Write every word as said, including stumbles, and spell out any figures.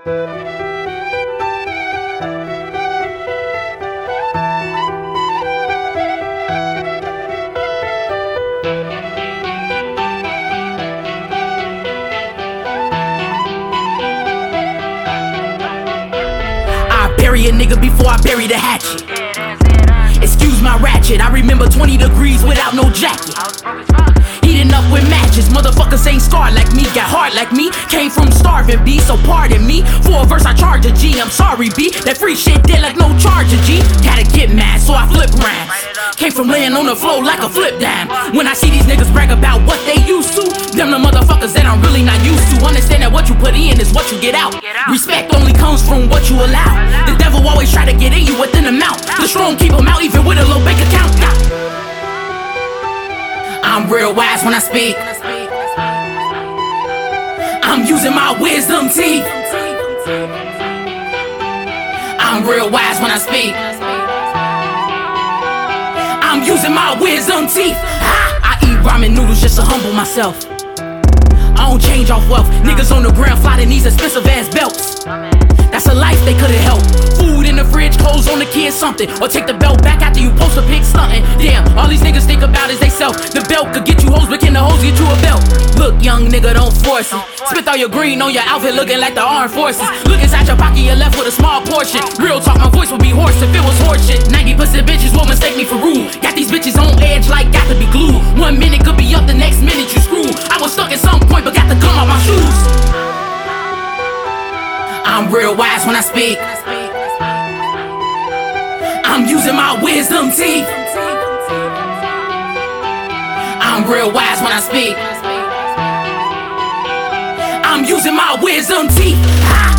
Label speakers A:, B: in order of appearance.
A: Bury a nigga before I bury the hatchet. Excuse my ratchet, I remember twenty degrees without no jacket. Heating up with matches, motherfuckers ain't scarred like me. Got hard like me, came from starving B, so pardon me. For a verse I charge a G, I'm sorry B. That free shit dead like no charge a G. Gotta get mad, so I flip rhymes. Came from laying on the floor like a flip dime. When I see these niggas brag about what they used to, them the motherfuckers that I'm really not used to. Understand that what you put in is what you get out. Respect only comes from what you allow. The devil always try to get in you within the mouth. The strong keep them out even with a low bank account. I'm real wise when I speak. I'm using my wisdom teeth. I'm real wise when I speak. I'm using my wisdom teeth. I eat ramen noodles just to humble myself. I don't change off wealth. Niggas on the ground flying these expensive ass belts. That's a life they couldn't help. Food in the fridge, clothes on the kids, something. Or take the belt back after you post a pic, stunting. Damn, all these niggas think about is they self. The belt could get you hoes, but can the hoes get you a belt? Look, young nigga, don't force it. Spit all your green on your outfit looking like the armed forces. Look inside your pocket, you're left with a small portion. Real talk, my voice would be hoarse if it was horseshit. ninety percent bitches will mistake me for rude. Got these bitches on edge like got to be glued. One minute could be up, the next minute you screw. I was stuck at some point, but got to come out my shoes. I'm real wise when I speak. I'm using my wisdom teeth. I'm real wise when I speak. I'm using my wisdom teeth. Ha!